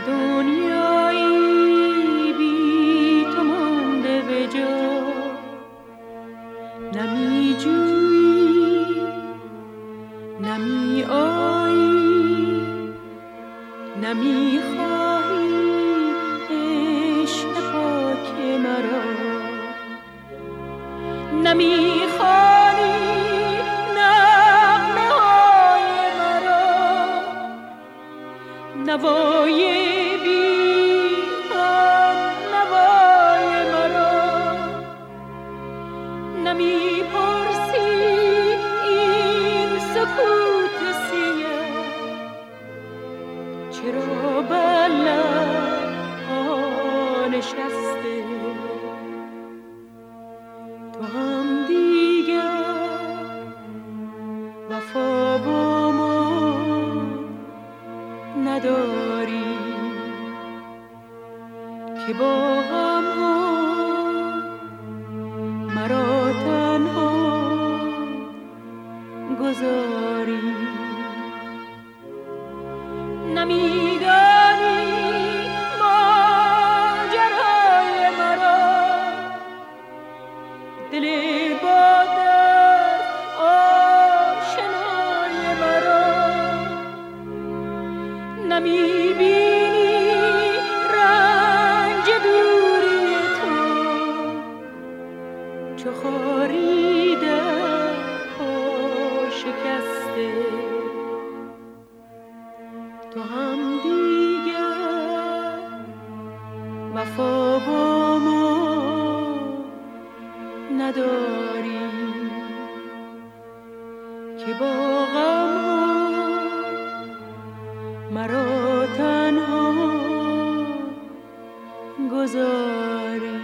دنیایی بی تو مانده به جا، نمی جویی نمی آیی، نمی خواهی عشق پاک مرا، نمی خوانی نغمه های مرا، نوای بی هم نوای مرا، نمی پرسی این سکوت سیه چرا بر لب‌ها نشسته، تو هم دیگر وفا با ما نداری که با غم ها مرا تنها گذاری، نمیدانی ماجرای مرا، دل با درد آشنای مرا، نمیبینی رنج دوری تو چو خاری در پا شکسته، تو هم دیگر وفا با ما نداری که با غم ها مرا تنها گذاری.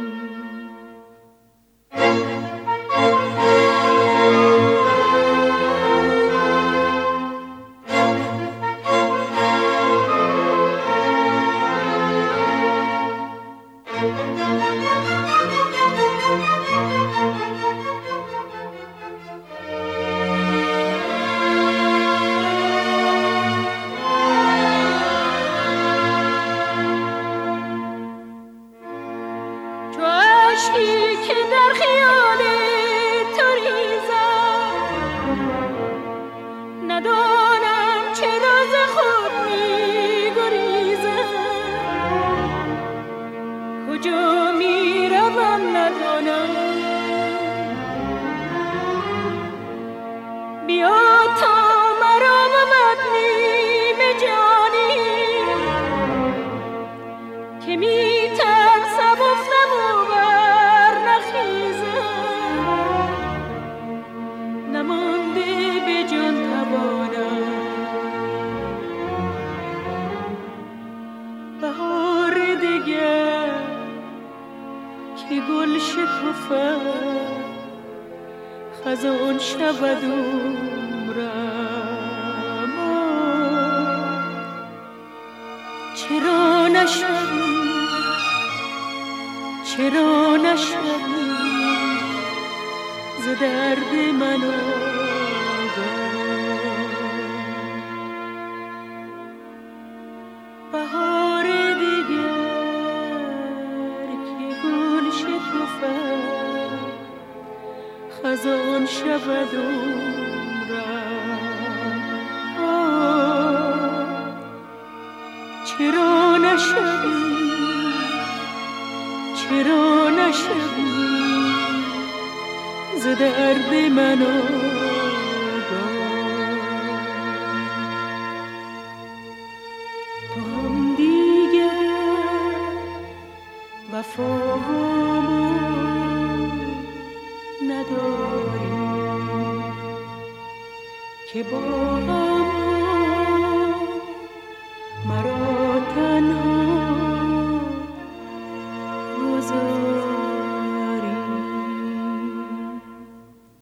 عشقی که در خیال تو ریزم، ندانم چرا ز خود می گریزم، کجا می روم ندانم، بیا تا مرا مدنی به جانی که می ترسم افتم و نمانده به جان توانم، بهار دگر که گل شکفد خزان شود عمرم، چرا نشوی چرا نشوی ز درد من بهار دیگر که گل شکفد خزان شود عمرم، چرا نشوی چرا نشوی ز درد من تو هم دیگر وفا با ما نداری که با